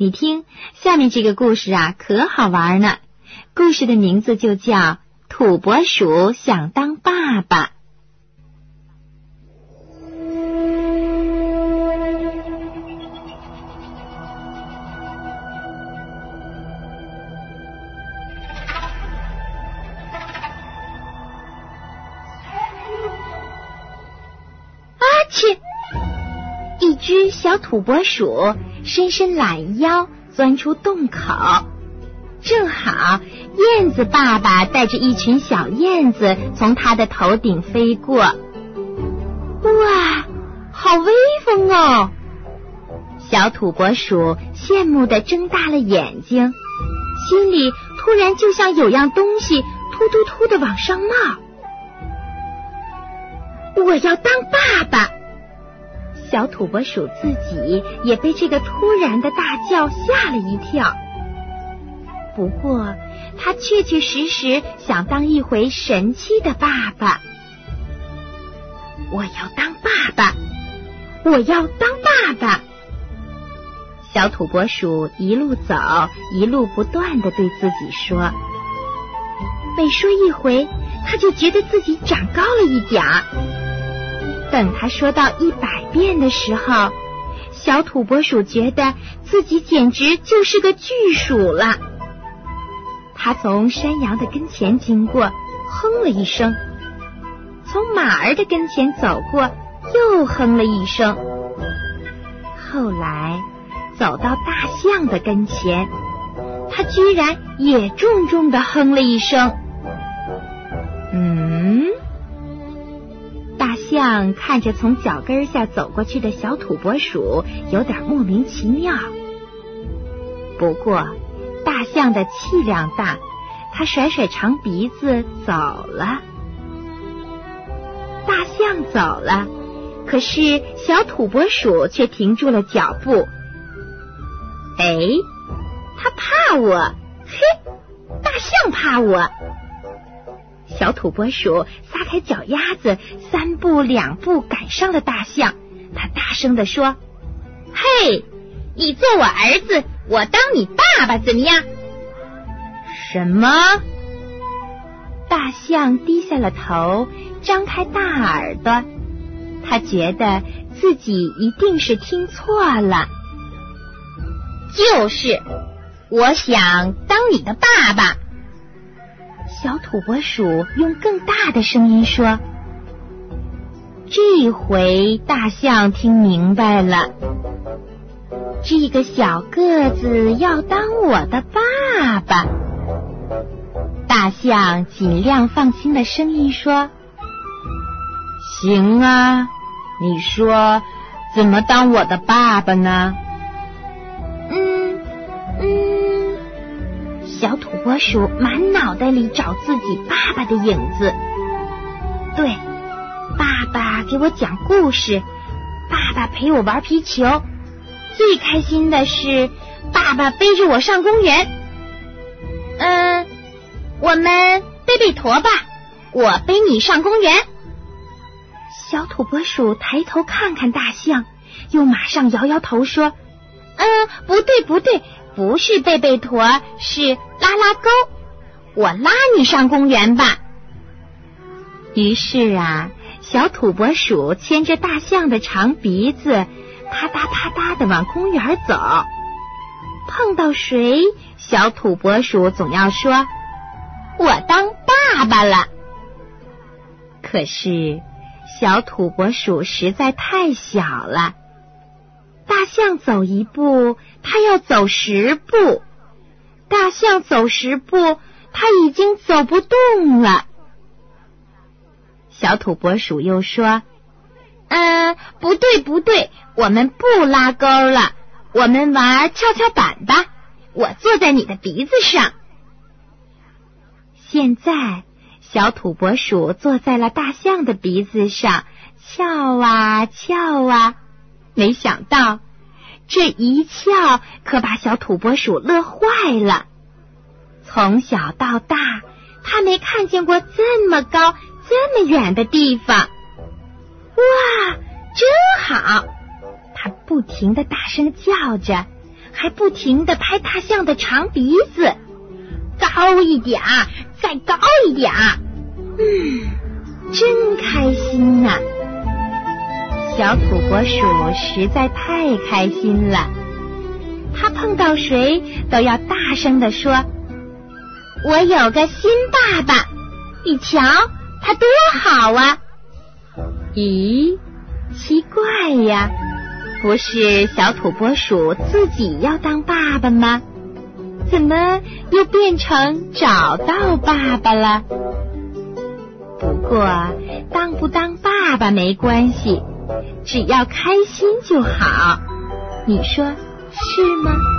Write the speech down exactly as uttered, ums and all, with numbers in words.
你听，下面这个故事啊，可好玩呢。故事的名字就叫《土拨鼠想当爸爸》。啊切！一只小土拨鼠伸伸懒腰，钻出洞口。正好燕子爸爸带着一群小燕子从他的头顶飞过。哇，好威风哦！小土拨鼠羡慕地睁大了眼睛，心里突然就像有样东西突突突地往上冒。我要当爸爸！小土拨鼠自己也被这个突然的大叫吓了一跳。不过他确确实实想当一回神气的爸爸。我要当爸爸，我要当爸爸。小土拨鼠一路走，一路不断地对自己说。每说一回，他就觉得自己长高了一点儿。等他说到一百遍的时候，小土拨鼠觉得自己简直就是个巨鼠了。他从山羊的跟前经过，哼了一声；从马儿的跟前走过，又哼了一声。后来走到大象的跟前，他居然也重重地哼了一声。嗯，大象看着从脚跟下走过去的小土拨鼠，有点莫名其妙。不过大象的气量大，它甩甩长鼻子走了。大象走了，可是小土拨鼠却停住了脚步。哎，它怕我，嘿，大象怕我。小土拨鼠撒开脚丫子，三步两步赶上了大象。它大声地说：嘿，你做我儿子，我当你爸爸，怎么样？什么？大象低下了头，张开大耳朵。他觉得自己一定是听错了。就是，我想当你的爸爸。小土拨鼠用更大的声音说。这回大象听明白了，这个小个子要当我的爸爸。大象尽量放心的声音说：行啊，你说怎么当我的爸爸呢？嗯嗯，小土拨鼠满脑袋里找自己爸爸的影子。对，爸爸给我讲故事，爸爸陪我玩皮球，最开心的是爸爸背着我上公园。嗯，我们背背驮吧，我背你上公园。小土拨鼠抬头看看大象，又马上摇摇头说：嗯，不对不对，不是背背驮，是拉拉钩，我拉你上公园吧。于是啊，小土拨鼠牵着大象的长鼻子，啪嗒啪嗒地往公园走。碰到谁，小土拨鼠总要说：我当爸爸了。可是小土拨鼠实在太小了，大象走一步，它要走十步；大象走十步，它已经走不动了。小土拨鼠又说：嗯，不对不对，我们不拉钩了，我们玩跷跷板吧，我坐在你的鼻子上。现在小土拨鼠坐在了大象的鼻子上，翘啊翘啊，没想到这一翘可把小土拨鼠乐坏了。从小到大，他没看见过这么高这么远的地方。哇，真好！他不停地大声叫着， 还不停地拍大象的长鼻子，高一点儿，再高一点儿。嗯，真开心啊！小土拨鼠实在太开心了，它碰到谁都要大声地说：“我有个新爸爸，你瞧，他多好啊！”咦，奇怪呀，不是小土拨鼠自己要当爸爸吗？怎么又变成找到爸爸了？不过当不当爸爸没关系，只要开心就好，你说是吗？